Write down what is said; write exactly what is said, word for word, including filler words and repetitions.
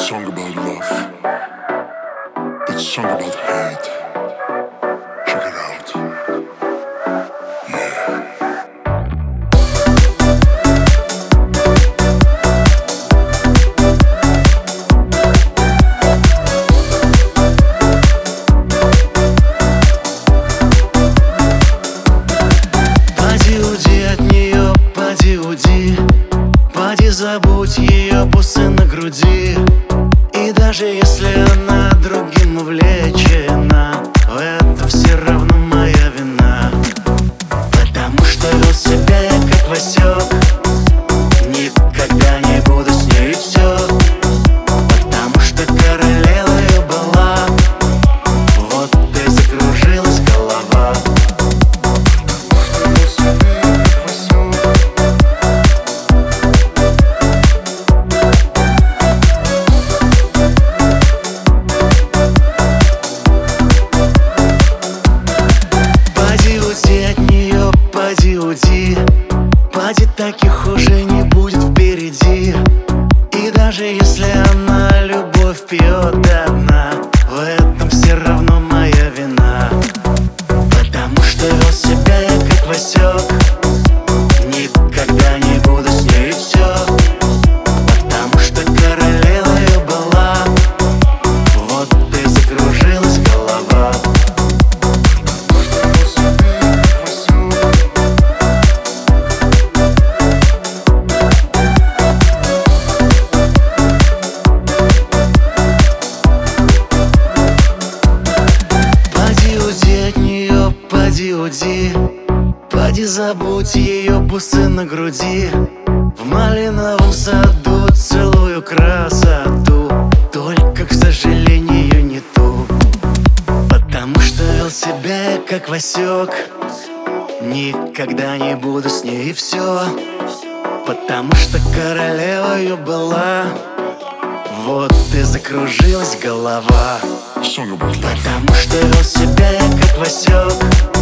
song about love. It's a song about hate. Check it out. Yeah. Поди уйди от нее, поди уйди. Поди забудь ее бусы на груди. И даже если она другим увлечена, в этом все равно моя вина. Потому что вел себя я как Васек. Никогда не буду с ней и все. Потому что королевою была. Вот и закружилась голова. Поди уйди, поди, таких уже не будет впереди. И даже если она любовь пьет до дна, в этом все равно моя вина. Потому что вел себя я как Васек. Никогда не буду с ней и все. Потому что королевою была. Вот и закружилась голова. Поди уйди, поди забудь ее бусы на груди. В малиновом саду целую красоту, только, к сожалению, не ту. Потому что вел себя я как Васек. Никогда не буду с ней и все. Потому что королевою была. Вот и закружилась голова. Song about love. Потому что вел себя я как Васек.